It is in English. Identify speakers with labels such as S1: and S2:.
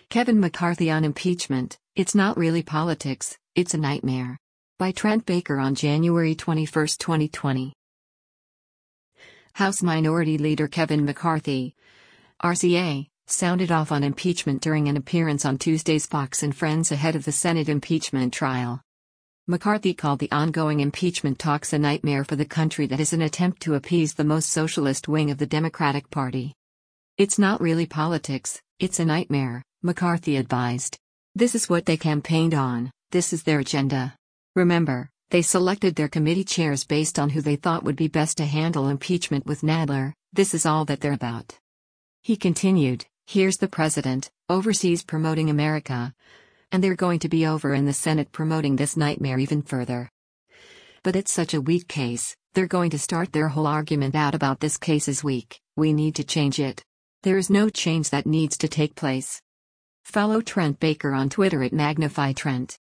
S1: Kevin McCarthy on impeachment, it's not really politics, it's a nightmare. By Trent Baker on January 21, 2020. House Minority Leader Kevin McCarthy, RCA, sounded off on impeachment during an appearance on Tuesday's Fox and Friends ahead of the Senate impeachment trial. McCarthy called the ongoing impeachment talks a nightmare for the country that is an attempt to appease the most socialist wing of the Democratic Party. It's not really politics, it's a nightmare, McCarthy advised. This is what they campaigned on, this is their agenda. Remember, they selected their committee chairs based on who they thought would be best to handle impeachment with Nadler, this is all that they're about. He continued, here's the president, overseas promoting America. And they're going to be over in the Senate promoting this nightmare even further. But it's such a weak case, they're going to start their whole argument out about this case is weak, we need to change it. There is no change that needs to take place. Follow Trent Baker on Twitter at MagnifyTrent.